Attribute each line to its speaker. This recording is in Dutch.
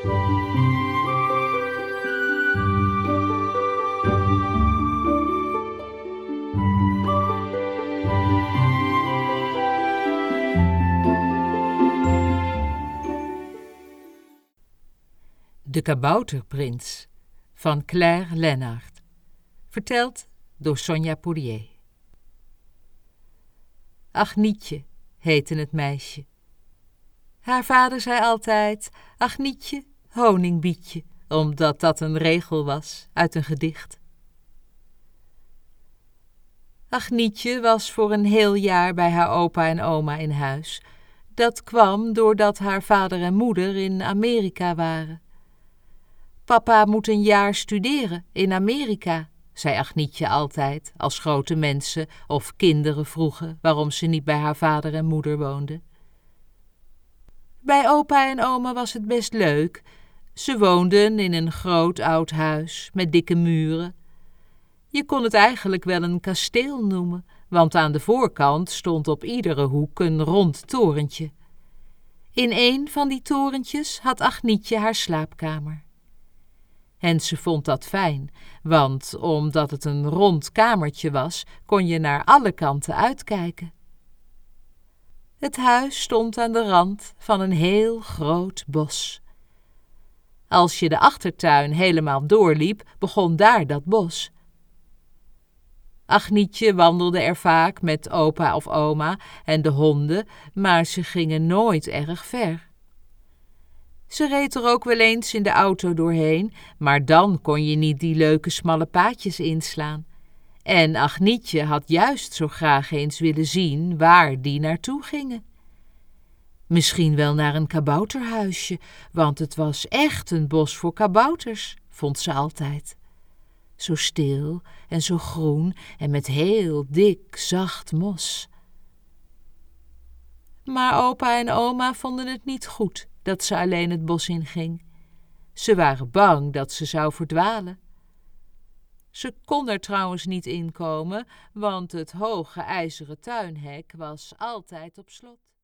Speaker 1: De Kabouterprins van Claire Lennart. Verteld door Sonja Pourier. Agnietje heette het meisje. Haar vader zei altijd: Agnietje, honingbietje, omdat dat een regel was uit een gedicht. Agnietje was voor een heel jaar bij haar opa en oma in huis. Dat kwam doordat haar vader en moeder in Amerika waren. Papa moet een jaar studeren in Amerika, zei Agnietje altijd, als grote mensen of kinderen vroegen waarom ze niet bij haar vader en moeder woonde. Bij opa en oma was het best leuk. Ze woonden in een groot oud huis met dikke muren. Je kon het eigenlijk wel een kasteel noemen, want aan de voorkant stond op iedere hoek een rond torentje. In een van die torentjes had Agnietje haar slaapkamer. En ze vond dat fijn, want omdat het een rond kamertje was, kon je naar alle kanten uitkijken. Het huis stond aan de rand van een heel groot bos. Als je de achtertuin helemaal doorliep, begon daar dat bos. Agnietje wandelde er vaak met opa of oma en de honden, maar ze gingen nooit erg ver. Ze reed er ook wel eens in de auto doorheen, maar dan kon je niet die leuke smalle paadjes inslaan. En Agnietje had juist zo graag eens willen zien waar die naartoe gingen. Misschien wel naar een kabouterhuisje, want het was echt een bos voor kabouters, vond ze altijd. Zo stil en zo groen en met heel dik, zacht mos. Maar opa en oma vonden het niet goed dat ze alleen het bos inging. Ze waren bang dat ze zou verdwalen. Ze kon er trouwens niet inkomen, want het hoge ijzeren tuinhek was altijd op slot.